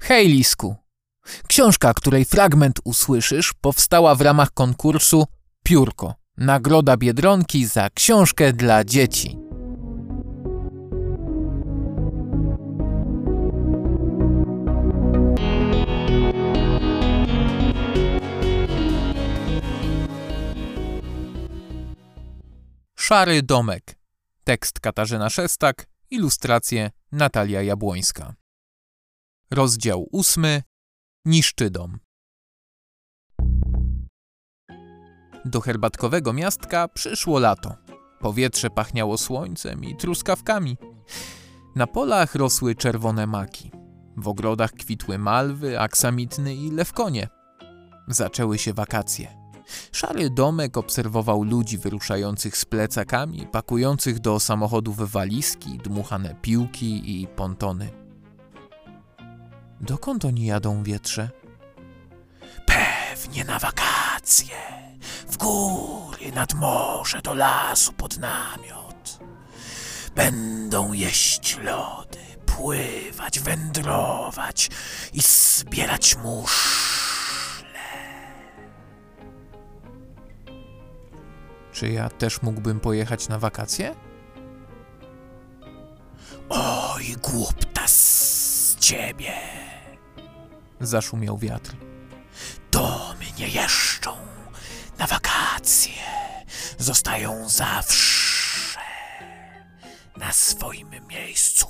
Hej, Lisku! Książka, której fragment usłyszysz, powstała w ramach konkursu Piórko. Nagroda Biedronki za książkę dla dzieci. Szary domek. Tekst Katarzyna Szestak, ilustracje Natalia Jabłońska. Rozdział 8. Niszczy dom. Do herbatkowego miastka przyszło lato. Powietrze pachniało słońcem i truskawkami. Na polach rosły czerwone maki. W ogrodach kwitły malwy, aksamitny i lewkonie. Zaczęły się wakacje. Szary domek obserwował ludzi wyruszających z plecakami, pakujących do samochodów walizki, dmuchane piłki i pontony. Dokąd oni jadą, wietrze? Pewnie na wakacje. W góry, nad morze, do lasu, pod namiot. Będą jeść lody, pływać, wędrować i zbierać muszle. Czy ja też mógłbym pojechać na wakacje? Oj, głuptas z ciebie! Zaszumiał wiatr. Domy nie jeżdżą na wakacje. Zostają zawsze na swoim miejscu.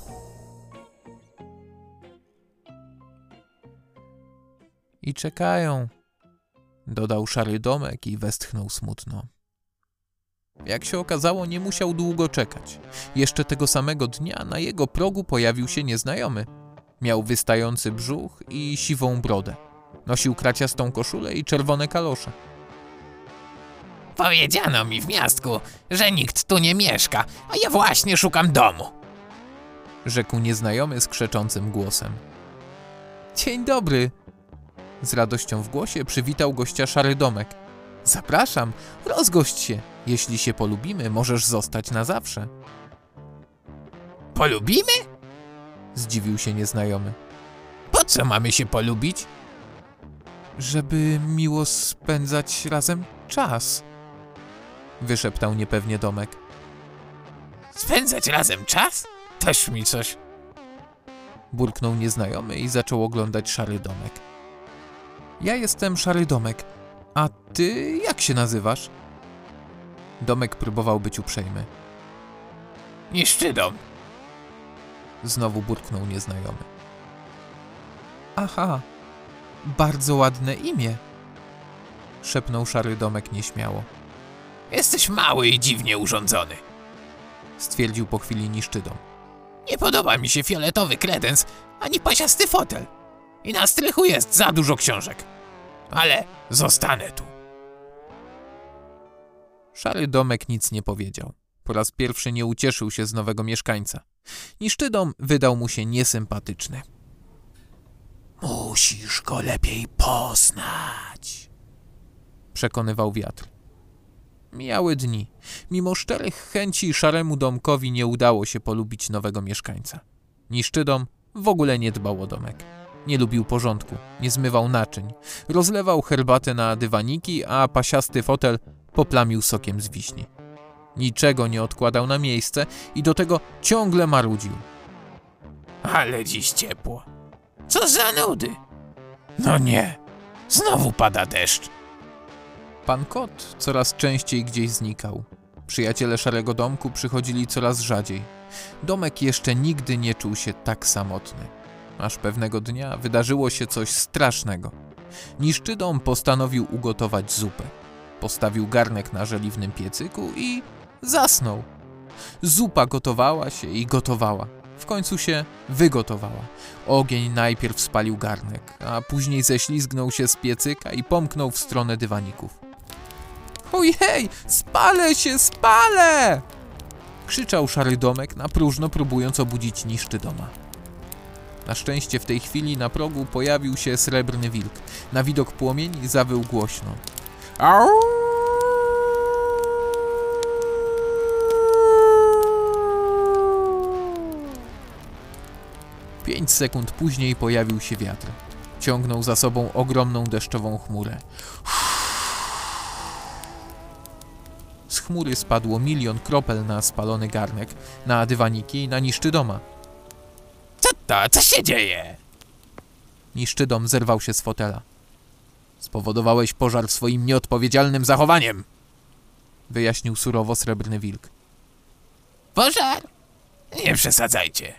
I czekają, dodał szary domek i westchnął smutno. Jak się okazało, nie musiał długo czekać. Jeszcze tego samego dnia na jego progu pojawił się nieznajomy. Miał wystający brzuch i siwą brodę. Nosił kraciastą koszulę i czerwone kalosze. Powiedziano mi w miastku, że nikt tu nie mieszka, a ja właśnie szukam domu. Rzekł nieznajomy z krzeczącym głosem. Dzień dobry! Z radością w głosie przywitał gościa szary domek. Zapraszam, rozgość się. Jeśli się polubimy, możesz zostać na zawsze. Polubimy? Zdziwił się nieznajomy. Po co mamy się polubić? Żeby miło spędzać razem czas. Wyszeptał niepewnie domek. Spędzać razem czas? Toż mi coś. Burknął nieznajomy i zaczął oglądać szary domek. Ja jestem szary domek. A ty jak się nazywasz? Domek próbował być uprzejmy. Niszczy dom. Znowu burknął nieznajomy. Aha, bardzo ładne imię. Szepnął szary domek nieśmiało. Jesteś mały i dziwnie urządzony. Stwierdził po chwili niszczy dom. Nie podoba mi się fioletowy kredens, ani pasiasty fotel. I na strychu jest za dużo książek. Ale zostanę tu. Szary domek nic nie powiedział. Po raz pierwszy nie ucieszył się z nowego mieszkańca. Niszczy dom wydał mu się niesympatyczny. Musisz go lepiej poznać. Przekonywał wiatr. Mijały dni. Mimo szczerych chęci szaremu domkowi nie udało się polubić nowego mieszkańca. Niszczy dom w ogóle nie dbał o domek. Nie lubił porządku, nie zmywał naczyń. Rozlewał herbatę na dywaniki, a pasiasty fotel poplamił sokiem z wiśni. Niczego nie odkładał na miejsce i do tego ciągle marudził. Ale dziś ciepło. Co za nudy. No nie, znowu pada deszcz. Pan kot coraz częściej gdzieś znikał. Przyjaciele szarego domku przychodzili coraz rzadziej. Domek jeszcze nigdy nie czuł się tak samotny. Aż pewnego dnia wydarzyło się coś strasznego. Niszczy dom postanowił ugotować zupę. Postawił garnek na żeliwnym piecyku i zasnął. Zupa gotowała się i gotowała. W końcu się wygotowała. Ogień najpierw spalił garnek, a później ześlizgnął się z piecyka i pomknął w stronę dywaników. Ojej, spalę się, spalę! Krzyczał szary domek, na próżno próbując obudzić niszczy doma. Na szczęście w tej chwili na progu pojawił się srebrny wilk. Na widok płomieni zawył głośno. Au! 5 5 sekund później pojawił się wiatr. Ciągnął za sobą ogromną deszczową chmurę. Z chmury spadło 1 000 000 kropel na spalony garnek, na dywaniki i na niszczydoma. Co to? Co się dzieje? Niszczydom zerwał się z fotela. Spowodowałeś pożar swoim nieodpowiedzialnym zachowaniem, wyjaśnił surowo Srebrny Wilk. Pożar? Nie przesadzajcie.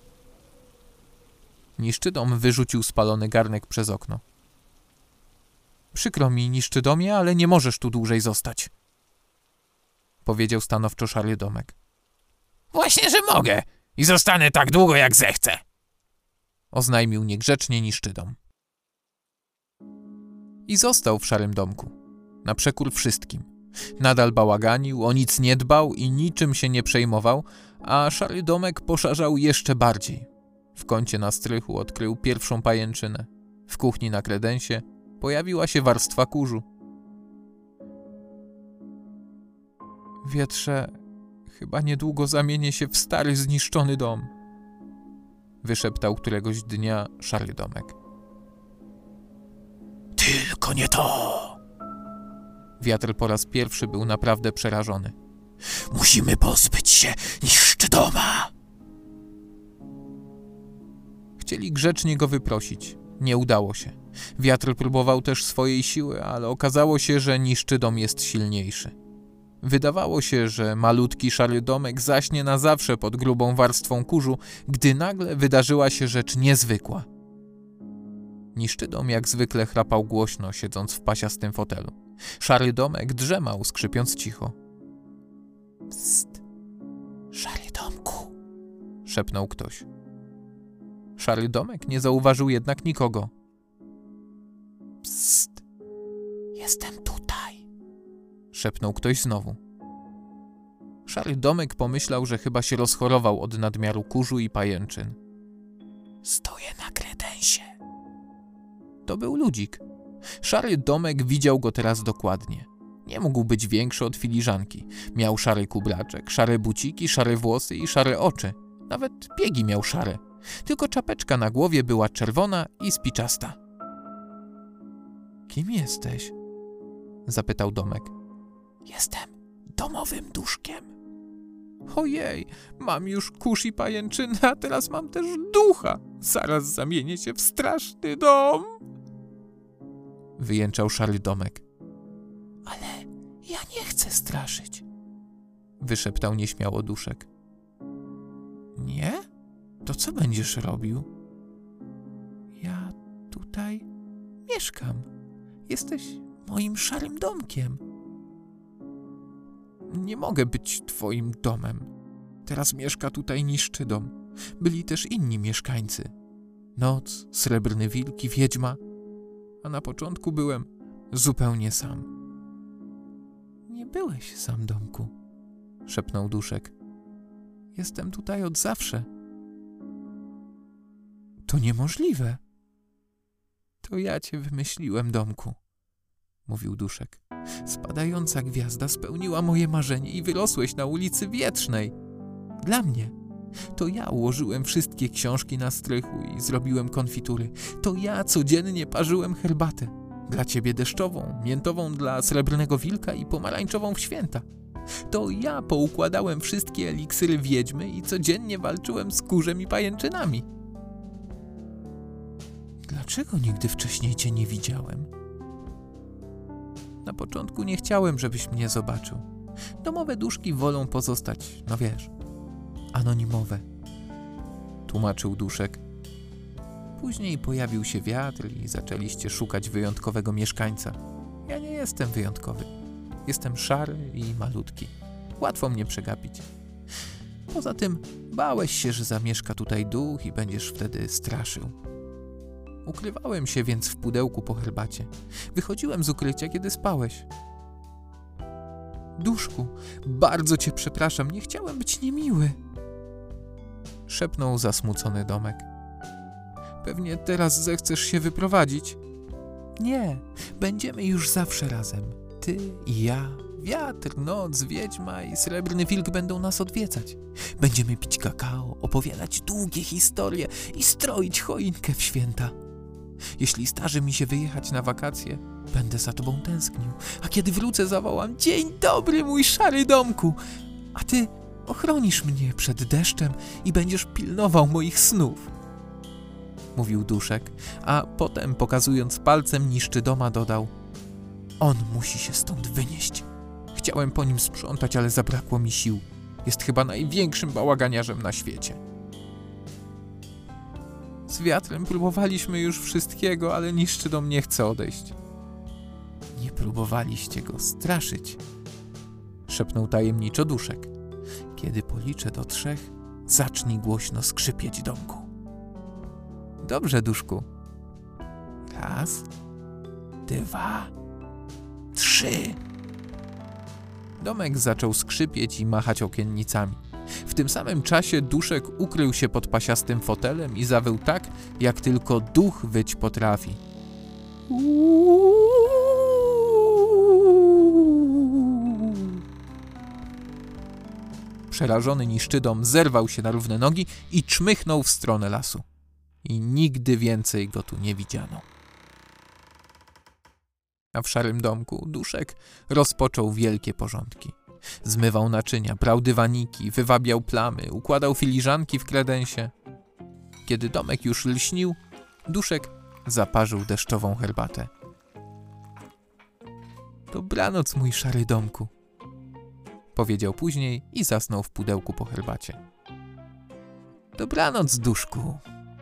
Niszczydom wyrzucił spalony garnek przez okno. Przykro mi, Niszczydomie, ale nie możesz tu dłużej zostać, powiedział stanowczo Szary Domek. Właśnie, że mogę i zostanę tak długo, jak zechcę, oznajmił niegrzecznie Niszczydom. I został w Szarym Domku, na przekór wszystkim. Nadal bałaganił, o nic nie dbał i niczym się nie przejmował, a Szary Domek poszarzał jeszcze bardziej. W kącie na strychu odkrył pierwszą pajęczynę. W kuchni na kredensie pojawiła się warstwa kurzu. Wietrze, chyba niedługo zamienię się w stary, zniszczony dom, wyszeptał któregoś dnia Szary Domek. Tylko nie to! Wiatr po raz pierwszy był naprawdę przerażony. Musimy pozbyć się Niszczydoma! Chcieli grzecznie go wyprosić. Nie udało się. Wiatr próbował też swojej siły, ale okazało się, że Niszczydom jest silniejszy. Wydawało się, że malutki Szary Domek zaśnie na zawsze pod grubą warstwą kurzu, gdy nagle wydarzyła się rzecz niezwykła. Niszczydom jak zwykle chrapał głośno, siedząc w pasiastym fotelu. Szary Domek drzemał, skrzypiąc cicho. Psst, Szary Domku, szepnął ktoś. Szary Domek nie zauważył jednak nikogo. Psst, jestem tutaj, szepnął ktoś znowu. Szary Domek pomyślał, że chyba się rozchorował od nadmiaru kurzu i pajęczyn. Stoję na kredensie. To był ludzik. Szary Domek widział go teraz dokładnie. Nie mógł być większy od filiżanki. Miał szary kubraczek, szare buciki, szare włosy i szare oczy. Nawet piegi miał szare. Tylko czapeczka na głowie była czerwona i spiczasta. Kim jesteś? Zapytał Domek. Jestem domowym duszkiem. Ojej, mam już kurz i pajęczynę, a teraz mam też ducha. Zaraz zamienię się w straszny dom. Wyjęczał Szary Domek. Ale ja nie chcę straszyć, wyszeptał nieśmiało Duszek. Nie? To co będziesz robił? Ja tutaj mieszkam. Jesteś moim Szarym Domkiem. Nie mogę być twoim domem. Teraz mieszka tutaj Niszczydom. Byli też inni mieszkańcy. Noc, Srebrny Wilk i Wiedźma. A na początku byłem zupełnie sam. Nie byłeś sam, Domku, szepnął Duszek. Jestem tutaj od zawsze. To niemożliwe. To ja cię wymyśliłem, Domku, mówił Duszek. Spadająca gwiazda spełniła moje marzenie i wyrosłeś na ulicy Wietrznej. Dla mnie. To ja ułożyłem wszystkie książki na strychu i zrobiłem konfitury. To ja codziennie parzyłem herbatę. Dla ciebie deszczową, miętową dla Srebrnego Wilka i pomarańczową w święta. To ja poukładałem wszystkie eliksiry wiedźmy i codziennie walczyłem z kurzem i pajęczynami. Dlaczego nigdy wcześniej cię nie widziałem? Na początku nie chciałem, żebyś mnie zobaczył. Domowe duszki wolą pozostać, no wiesz, anonimowe, tłumaczył Duszek. Później pojawił się wiatr i zaczęliście szukać wyjątkowego mieszkańca. Ja nie jestem wyjątkowy. Jestem szary i malutki. Łatwo mnie przegapić. Poza tym bałeś się, że zamieszka tutaj duch i będziesz wtedy straszył. Ukrywałem się więc w pudełku po herbacie. Wychodziłem z ukrycia, kiedy spałeś. Duszku, bardzo cię przepraszam, nie chciałem być niemiły, szepnął zasmucony Domek. Pewnie teraz zechcesz się wyprowadzić? Nie, będziemy już zawsze razem. Ty i ja Wiatr, noc, wiedźma i srebrny wilk będą nas odwiedzać. Będziemy pić kakao, opowiadać długie historie i stroić choinkę w święta. Jeśli zdarzy mi się wyjechać na wakacje, będę za tobą tęsknił, a kiedy wrócę, zawołam: dzień dobry, mój szary domku, a ty ochronisz mnie przed deszczem i będziesz pilnował moich snów. Mówił Duszek, a potem, pokazując palcem Niszczydoma, dodał: on musi się stąd wynieść. Chciałem po nim sprzątać, ale zabrakło mi sił. Jest chyba największym bałaganiarzem na świecie. Z wiatrem próbowaliśmy już wszystkiego, ale Niszczydom nie chce odejść. Nie próbowaliście go straszyć, szepnął tajemniczo Duszek. Kiedy policzę do 3, zacznij głośno skrzypieć, domku. Dobrze, Duszku. 1, 2, 3. Domek zaczął skrzypieć i machać okiennicami. W tym samym czasie Duszek ukrył się pod pasiastym fotelem i zawył tak, jak tylko duch wyć potrafi. Przerażony Niszczydom zerwał się na równe nogi i czmychnął w stronę lasu. I nigdy więcej go tu nie widziano. A w szarym domku Duszek rozpoczął wielkie porządki. Zmywał naczynia, prał dywaniki, wywabiał plamy, układał filiżanki w kredensie. Kiedy domek już lśnił, Duszek zaparzył deszczową herbatę. Dobranoc, mój szary domku, powiedział później i zasnął w pudełku po herbacie. Dobranoc, Duszku.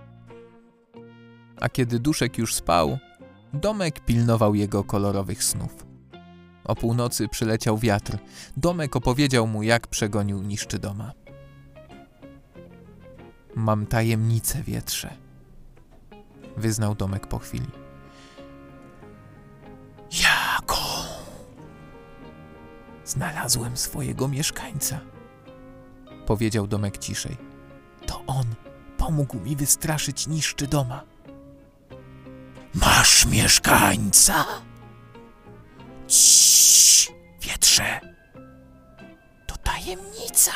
A kiedy Duszek już spał, domek pilnował jego kolorowych snów. O północy przyleciał wiatr. Domek opowiedział mu, jak przegonił Niszczydoma. Mam tajemnicę, wietrze, wyznał Domek po chwili. Jaką? Znalazłem swojego mieszkańca, powiedział Domek ciszej. To on pomógł mi wystraszyć Niszczydoma. Masz mieszkańca? Ciii, wietrze, to tajemnica.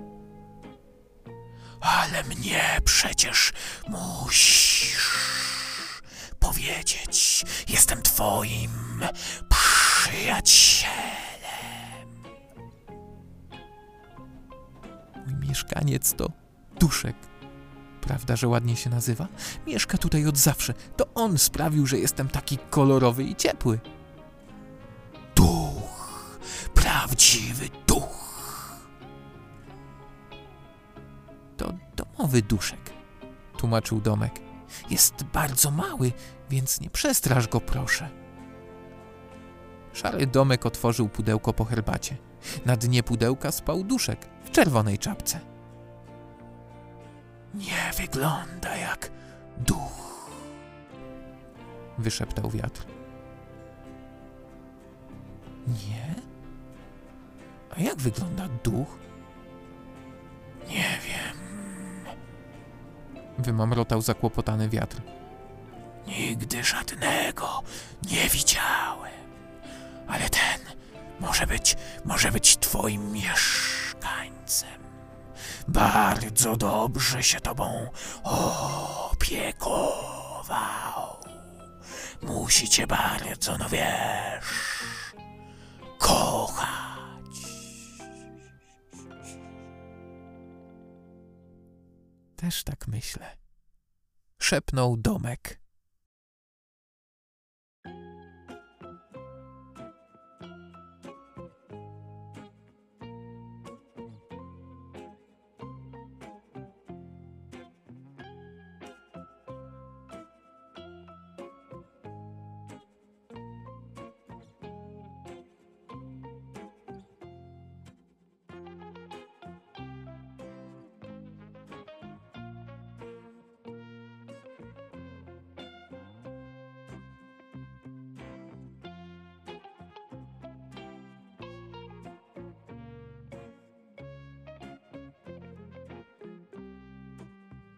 Ale mnie przecież musisz powiedzieć. Jestem twoim przyjacielem. Mój mieszkaniec to Duszek. Prawda, że ładnie się nazywa? Mieszka tutaj od zawsze. To on sprawił, że jestem taki kolorowy i ciepły. Duch. Prawdziwy duch. To domowy Duszek, tłumaczył Domek. Jest bardzo mały, więc nie przestrasz go, proszę. Szary Domek otworzył pudełko po herbacie. Na dnie pudełka spał Duszek w czerwonej czapce. Nie wygląda jak duch, wyszeptał wiatr. Nie? A jak wygląda duch? Nie wiem, wymamrotał zakłopotany wiatr. Nigdy żadnego nie widziałem, ale ten może być twoim mieszkańcem. Bardzo dobrze się tobą opiekował. Musi cię bardzo, no wiesz, kochać. Też tak myślę, szepnął Domek.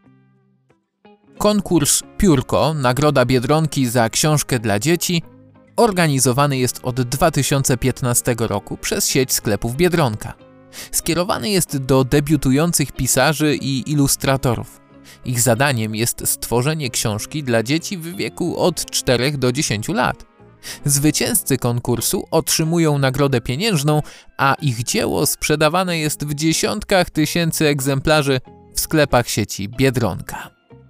Konkurs Piórko, nagroda Biedronki za książkę dla dzieci, Organizowany jest od 2015 roku przez sieć sklepów Biedronka. Skierowany jest do debiutujących pisarzy i ilustratorów. Ich zadaniem jest stworzenie książki dla dzieci w wieku od 4 do 10 lat. Zwycięzcy konkursu otrzymują nagrodę pieniężną, a ich dzieło sprzedawane jest w dziesiątkach tysięcy egzemplarzy w sklepach sieci Biedronka.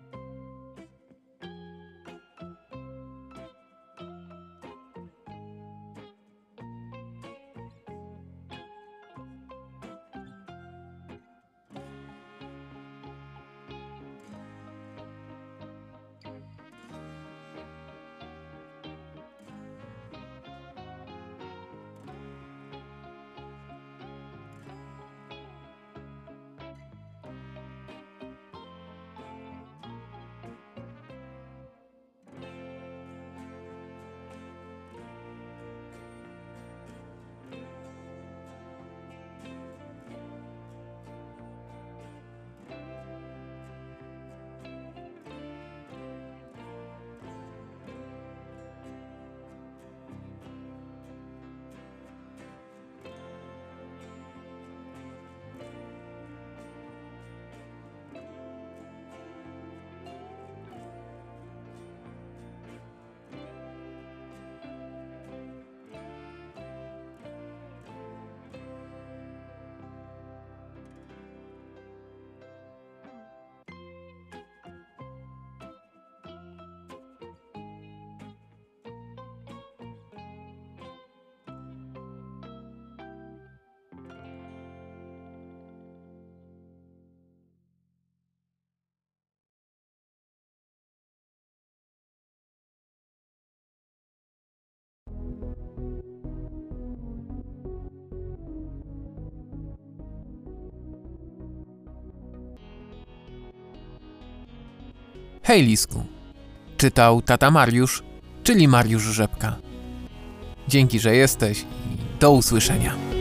Hej Lisku, czytał tata Mariusz, czyli Mariusz Rzepka. Dzięki, że jesteś i do usłyszenia.